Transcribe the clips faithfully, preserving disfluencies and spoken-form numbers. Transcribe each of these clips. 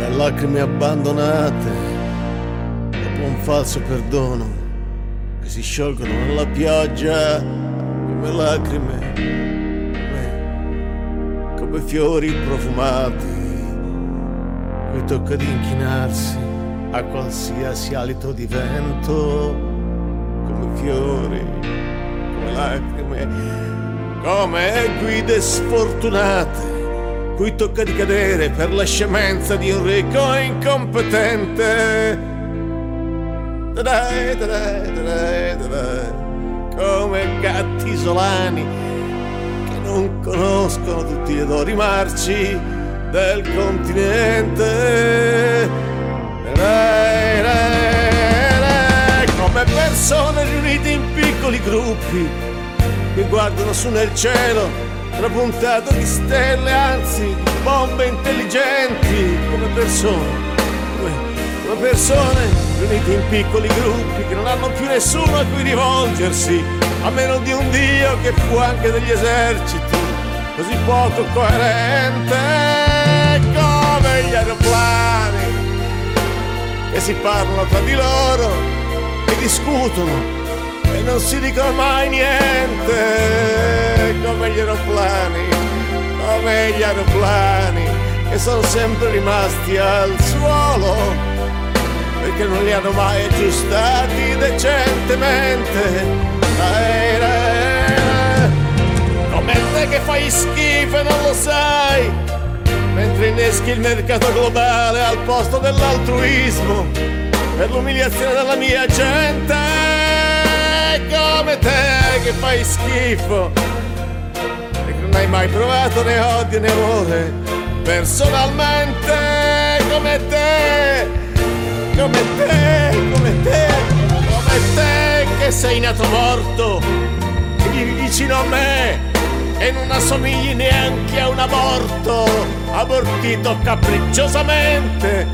le lacrime abbandonate dopo un falso perdono che si sciolgono nella pioggia come lacrime, come, come fiori profumati, cui tocca di inchinarsi a qualsiasi alito di vento, come fiori, come lacrime, come guide sfortunate cui tocca di cadere per la scemenza di un ricco incompetente. Tadai, tadai, tadai, tadai. Come gatti isolani che non conoscono tutti gli odori marci del continente. Tadai, tadai, tadai. Come persone riunite in piccoli gruppi che guardano su nel cielo trapuntato di stelle, anzi bombe intelligenti, come persone, come, come persone riunite in piccoli gruppi che non hanno più nessuno a cui rivolgersi, a meno di un Dio che fu anche degli eserciti, così poco coerente come gli aeroplani che si parlano tra di loro e discutono e non si dicono mai niente, come gli aeroplani, come gli aeroplani che sono sempre rimasti al suolo perché non li hanno mai aggiustati decentemente. Come te che fai schifo e non lo sai, mentre inneschi il mercato globale al posto dell'altruismo per l'umiliazione della mia gente. Come te che fai schifo e che non hai mai provato né odio né amore personalmente, come te, come te, come te, come te che sei nato morto e vivi vicino a me e non assomigli neanche a un aborto abortito capricciosamente,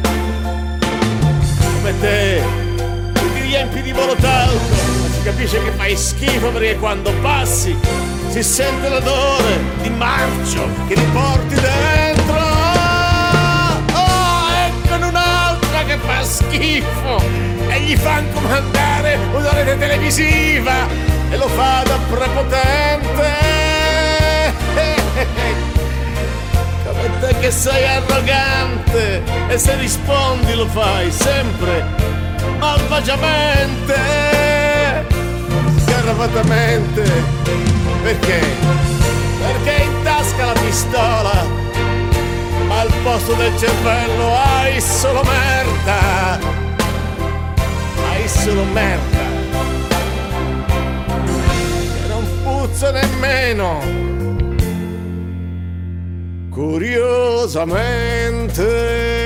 come te che ti riempi di volotalco. Si capisce che fai schifo perché quando passi si sente l'odore di marcio che ti porti dentro. Oh, eccone un'altra che fa schifo e gli fan comandare una rete televisiva e lo fa da prepotente. Come te che sei arrogante e se rispondi lo fai sempre malvagiamente, sgarrafatamente. Perché? Perché in tasca la pistola, ma al posto del cervello hai solo merda, hai solo merda che non puzza nemmeno. Curiosamente